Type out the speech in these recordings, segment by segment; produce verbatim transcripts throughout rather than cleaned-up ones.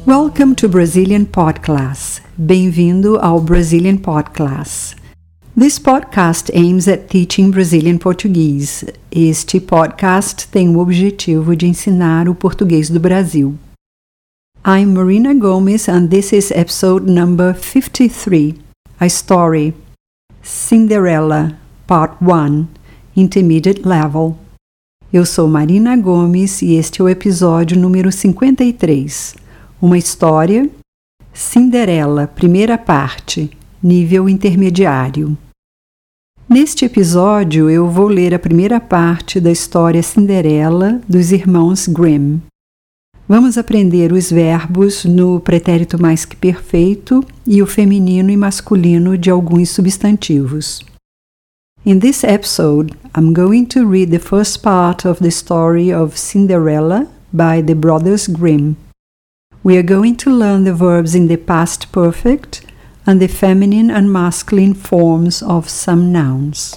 Welcome to Brazilian Podcast. Bem-vindo ao Brazilian Podcast. This podcast aims at teaching Brazilian Portuguese. Este podcast tem o objetivo de ensinar o português do Brasil. I'm Marina Gomes and this is episode number fifty-three, a story, Cinderella, Part one, Intermediate Level. Eu sou Marina Gomes e este é o episódio número cinquenta e três, uma história, Cinderella, primeira parte, nível intermediário. Neste episódio eu vou ler a primeira parte da história Cinderella dos irmãos Grimm. Vamos aprender os verbos no pretérito mais que perfeito e o feminino e masculino de alguns substantivos. In this episode, I'm going to read the first part of the story of Cinderella by the Brothers Grimm. We are going to learn the verbs in the past perfect and the feminine and masculine forms of some nouns.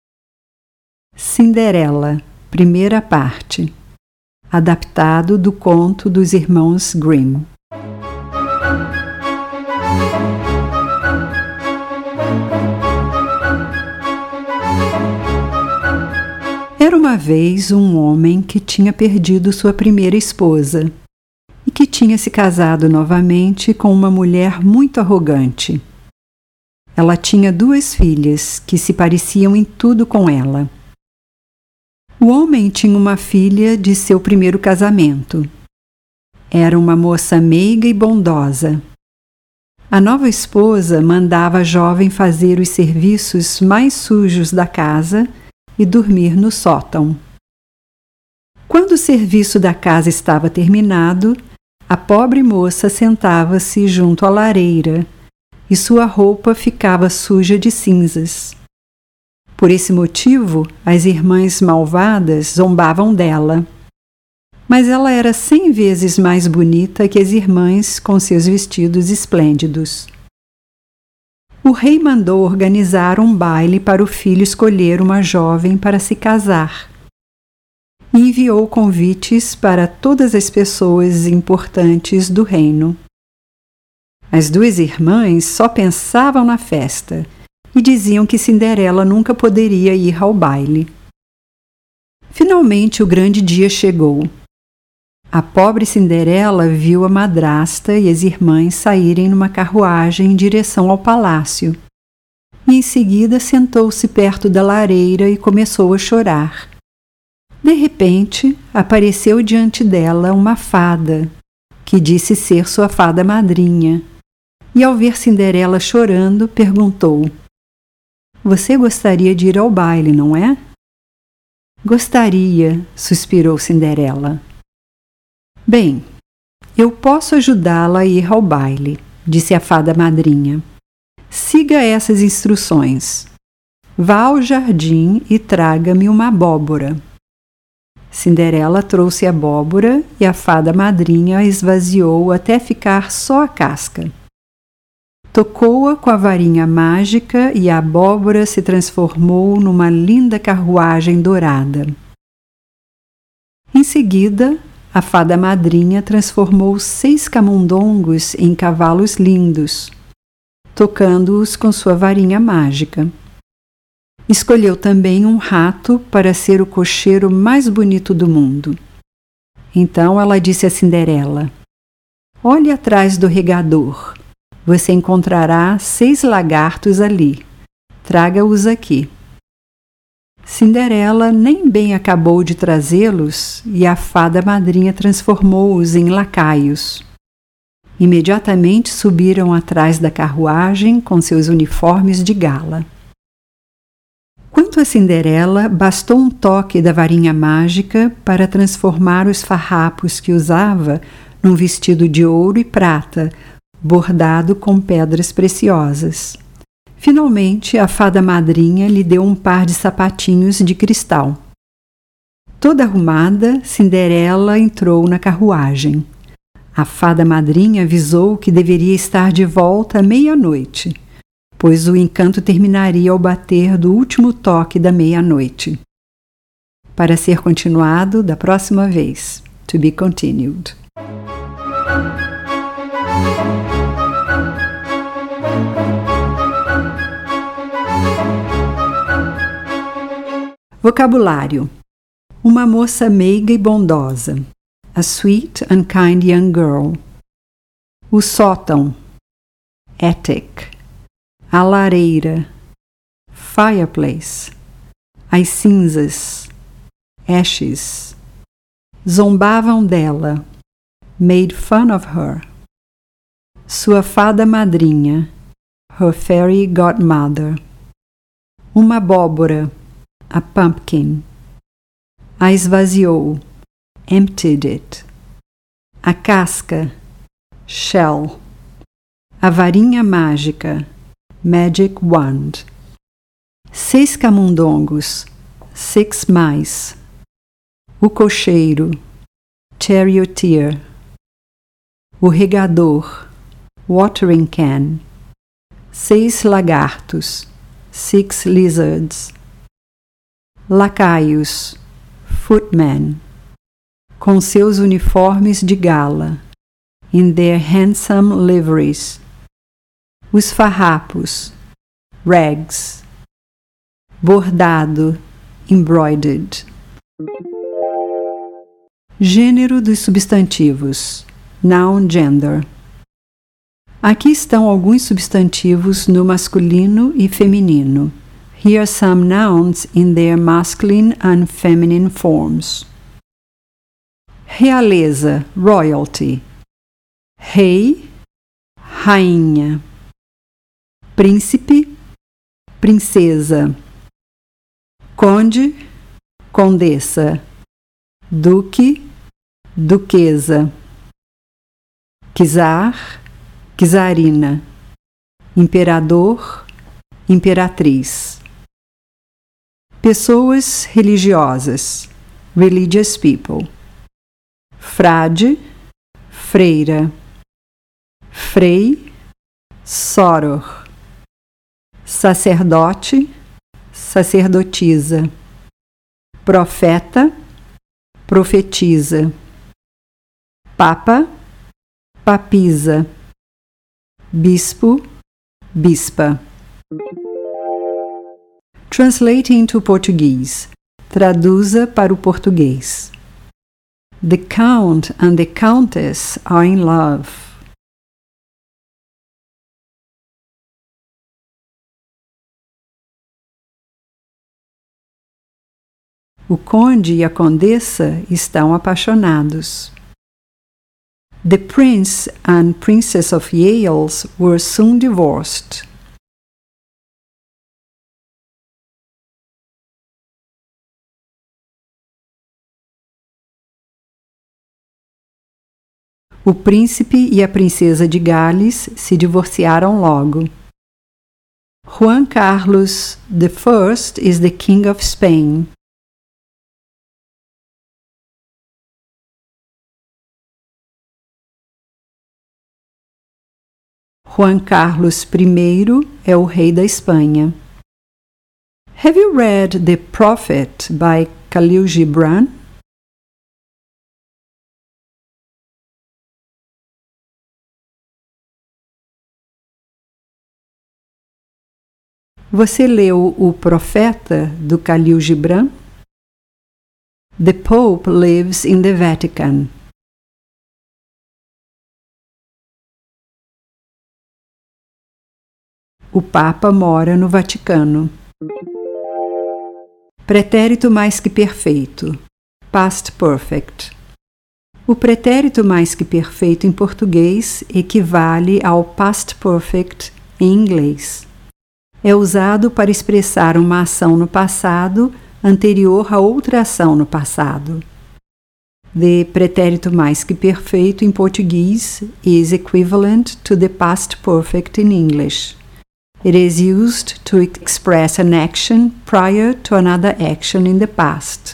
Cinderella, primeira parte. Adaptado do conto dos irmãos Grimm. Era uma vez um homem que tinha perdido sua primeira esposa e que tinha se casado novamente com uma mulher muito arrogante. Ela tinha duas filhas que se pareciam em tudo com ela. O homem tinha uma filha de seu primeiro casamento. Era uma moça meiga e bondosa. A nova esposa mandava a jovem fazer os serviços mais sujos da casa e dormir no sótão. Quando o serviço da casa estava terminado, a pobre moça sentava-se junto à lareira e sua roupa ficava suja de cinzas. Por esse motivo, as irmãs malvadas zombavam dela. Mas ela era cem vezes mais bonita que as irmãs com seus vestidos esplêndidos. O rei mandou organizar um baile para o filho escolher uma jovem para se casar. E enviou convites para todas as pessoas importantes do reino. As duas irmãs só pensavam na festa e diziam que Cinderela nunca poderia ir ao baile. Finalmente o grande dia chegou. A pobre Cinderela viu a madrasta e as irmãs saírem numa carruagem em direção ao palácio. E em seguida sentou-se perto da lareira e começou a chorar. De repente, apareceu diante dela uma fada, que disse ser sua fada madrinha. E ao ver Cinderela chorando, perguntou: "Você gostaria de ir ao baile, não é?" "Gostaria", suspirou Cinderela. "Bem, eu posso ajudá-la a ir ao baile", disse a fada madrinha. "Siga essas instruções. Vá ao jardim e traga-me uma abóbora." Cinderela trouxe a abóbora e a fada madrinha a esvaziou até ficar só a casca. Tocou-a com a varinha mágica e a abóbora se transformou numa linda carruagem dourada. Em seguida, a fada madrinha transformou seis camundongos em cavalos lindos, tocando-os com sua varinha mágica. Escolheu também um rato para ser o cocheiro mais bonito do mundo. Então ela disse a Cinderela: "Olhe atrás do regador. Você encontrará seis lagartos ali. Traga-os aqui." Cinderela nem bem acabou de trazê-los e a fada madrinha transformou-os em lacaios. Imediatamente subiram atrás da carruagem com seus uniformes de gala. Quanto a Cinderela, bastou um toque da varinha mágica para transformar os farrapos que usava num vestido de ouro e prata, bordado com pedras preciosas. Finalmente, a fada madrinha lhe deu um par de sapatinhos de cristal. Toda arrumada, Cinderela entrou na carruagem. A fada madrinha avisou que deveria estar de volta à meia-noite, pois o encanto terminaria ao bater do último toque da meia-noite. Para ser continuado da próxima vez. To be continued. Vocabulário: uma moça meiga e bondosa. A sweet and kind young girl. O sótão. Attic. A lareira. Fireplace. As cinzas. Ashes. Zombavam dela. Made fun of her. Sua fada madrinha. Her fairy godmother. Uma abóbora. A pumpkin. A esvaziou. Emptied it. A casca. Shell. A varinha mágica. Magic wand. Seis camundongos. Six mice. O cocheiro. Charioteer. O regador. Watering can. Seis lagartos. Six lizards. Lacaios. Footmen. Com seus uniformes de gala. In their handsome liveries. Os farrapos. Rags. Bordado. Embroidered. Gênero dos substantivos. Noun gender. Aqui estão alguns substantivos no masculino e feminino. Here are some nouns in their masculine and feminine forms. Realeza, royalty. Rei, rainha. Príncipe, princesa. Conde, condessa. Duque, duquesa. Czar, czarina. Imperador, imperatriz. Pessoas religiosas. Religious people. Frade, freira. Frei, soror. Sacerdote, sacerdotisa. Profeta, profetiza. Papa, papisa. Bispo, bispa. Translate into Portuguese. Traduza para o português. The Count and the Countess are in love. O conde e a condessa estão apaixonados. The prince and princess of Yales were soon divorced. O príncipe e a princesa de Gales se divorciaram logo. Juan Carlos the First is the King of Spain. Juan Carlos I é o rei da Espanha. Have you read The Prophet by Khalil Gibran? Você leu O Profeta, do Khalil Gibran? The Pope lives in the Vatican. O Papa mora no Vaticano. Pretérito mais que perfeito. Past perfect. O pretérito mais que perfeito em português equivale ao past perfect em inglês. É usado para expressar uma ação no passado anterior a outra ação no passado. The pretérito mais que perfeito em português is equivalent to the past perfect in English. It is used to express an action prior to another action in the past.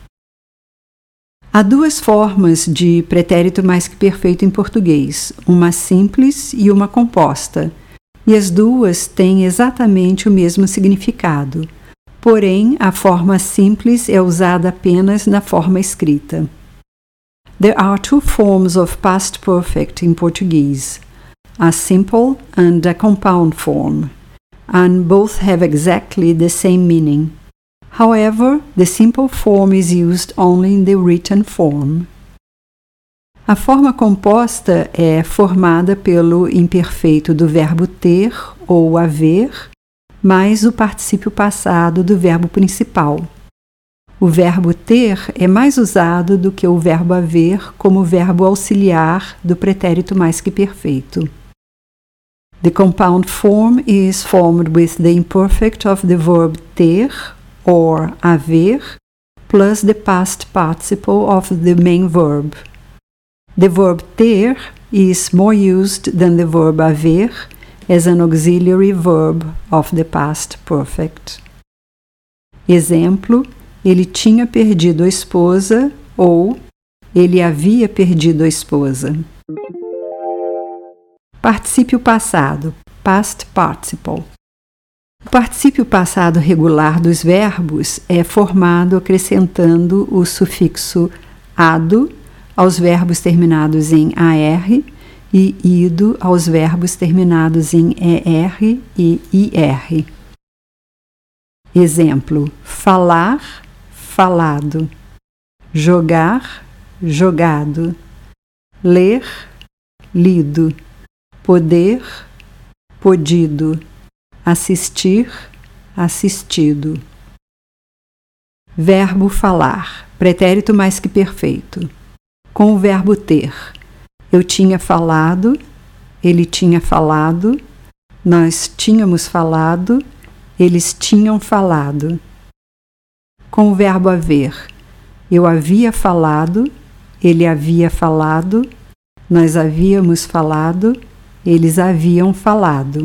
Há duas formas de pretérito mais que perfeito em português, uma simples e uma composta, e as duas têm exatamente o mesmo significado. Porém, a forma simples é usada apenas na forma escrita. There are two forms of past perfect in Portuguese, a simple and a compound form, and both have exactly the same meaning. However, the simple form is used only in the written form. A forma composta é formada pelo imperfeito do verbo ter ou haver, mais o particípio passado do verbo principal. O verbo ter é mais usado do que o verbo haver como verbo auxiliar do pretérito mais que perfeito. The compound form is formed with the imperfect of the verb ter or haver plus the past participle of the main verb. The verb ter is more used than the verb haver as an auxiliary verb of the past perfect. Exemplo: ele tinha perdido a esposa ou ele havia perdido a esposa. Particípio passado, past participle. O particípio passado regular dos verbos é formado acrescentando o sufixo ado aos verbos terminados em ar e ido aos verbos terminados em er e ir. Exemplo: falar, falado, jogar, jogado, ler, lido, poder, podido, assistir, assistido. Verbo falar, pretérito mais que perfeito. Com o verbo ter, eu tinha falado, ele tinha falado, nós tínhamos falado, eles tinham falado. Com o verbo haver, eu havia falado, ele havia falado, nós havíamos falado, eles haviam falado.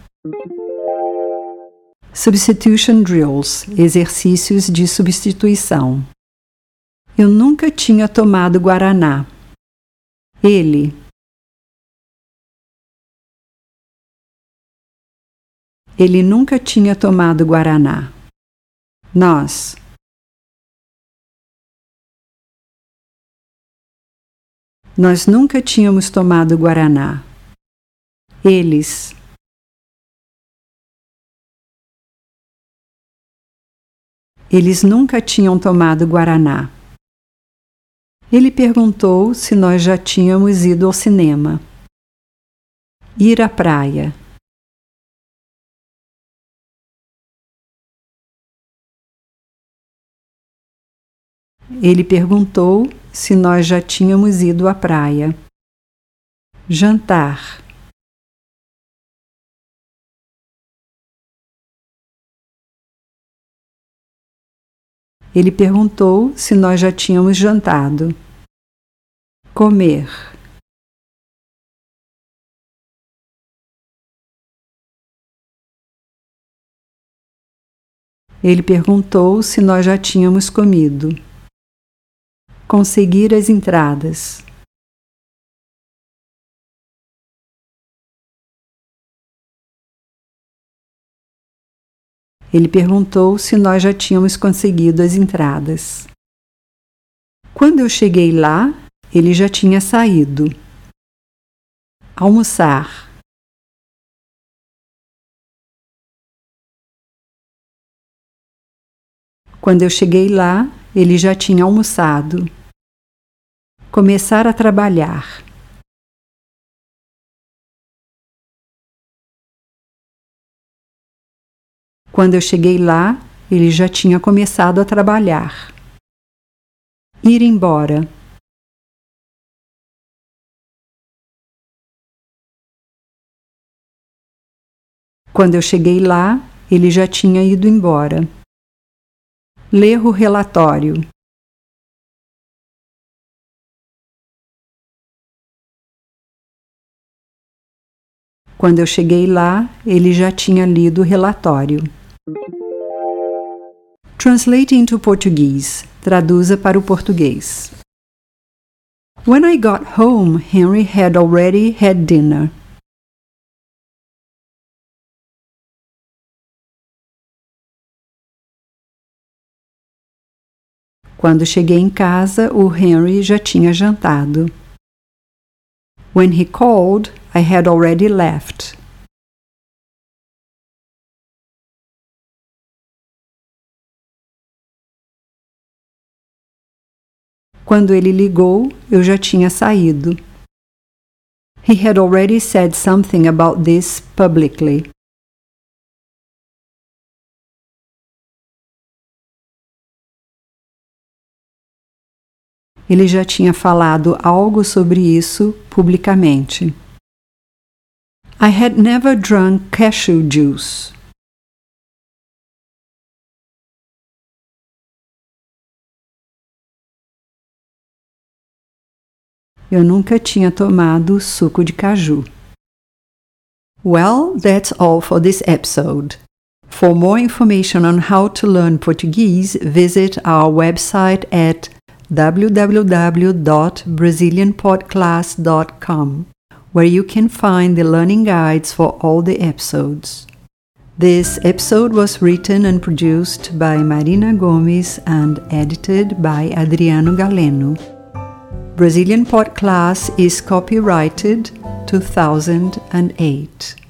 Substitution drills, exercícios de substituição. Eu nunca tinha tomado guaraná. Ele. Ele nunca tinha tomado guaraná. Nós. Nós nunca tínhamos tomado guaraná. Eles. Eles nunca tinham tomado guaraná. Ele perguntou se nós já tínhamos ido ao cinema. Ir à praia. Ele perguntou se nós já tínhamos ido à praia. Jantar. Ele perguntou se nós já tínhamos jantado. Comer. Ele perguntou se nós já tínhamos comido. Conseguir as entradas. Ele perguntou se nós já tínhamos conseguido as entradas. Quando eu cheguei lá, ele já tinha saído. Almoçar. Quando eu cheguei lá, ele já tinha almoçado. Começar a trabalhar. Quando eu cheguei lá, ele já tinha começado a trabalhar. Ir embora. Quando eu cheguei lá, ele já tinha ido embora. Ler o relatório. Quando eu cheguei lá, ele já tinha lido o relatório. Translate into Portuguese. Traduza para o português. When I got home, Henry had already had dinner. Quando cheguei em casa, o Henry já tinha jantado. When he called, I had already left. Quando ele ligou, eu já tinha saído. He had already said something about this publicly. Ele já tinha falado algo sobre isso publicamente. I had never drunk cashew juice. Eu nunca tinha tomado suco de caju. Well, that's all for this episode. For more information on how to learn Portuguese, visit our website at w w w dot brazilian pod class dot com, where you can find the learning guides for all the episodes. This episode was written and produced by Marina Gomes and edited by Adriano Galeno. Brazilian Pod Class is copyrighted two thousand eight.